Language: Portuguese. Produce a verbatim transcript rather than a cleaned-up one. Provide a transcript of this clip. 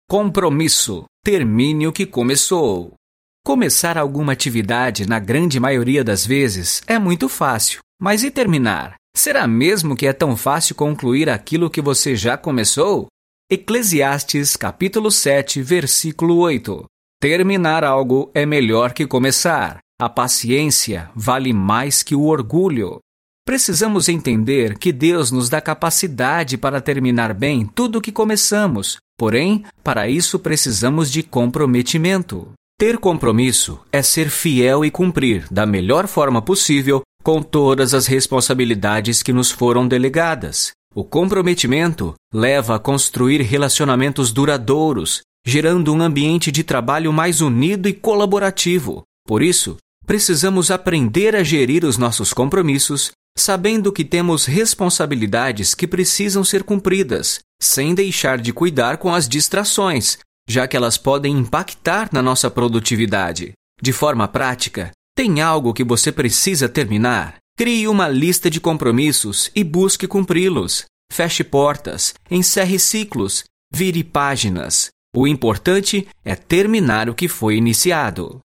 Compromisso. Termine o que começou. Começar alguma atividade, na grande maioria das vezes, é muito fácil. Mas e terminar? Será mesmo que é tão fácil concluir aquilo que você já começou? Eclesiastes, capítulo sete, versículo oito. Terminar algo é melhor que começar. A paciência vale mais que o orgulho. Precisamos entender que Deus nos dá capacidade para terminar bem tudo o que começamos. Porém, para isso precisamos de comprometimento. Ter compromisso é ser fiel e cumprir, da melhor forma possível, com todas as responsabilidades que nos foram delegadas. O comprometimento leva a construir relacionamentos duradouros, gerando um ambiente de trabalho mais unido e colaborativo. Por isso, precisamos aprender a gerir os nossos compromissos, sabendo que temos responsabilidades que precisam ser cumpridas, sem deixar de cuidar com as distrações, já que elas podem impactar na nossa produtividade. De forma prática, tem algo que você precisa terminar? Crie uma lista de compromissos e busque cumpri-los. Feche portas, encerre ciclos, vire páginas. O importante é terminar o que foi iniciado.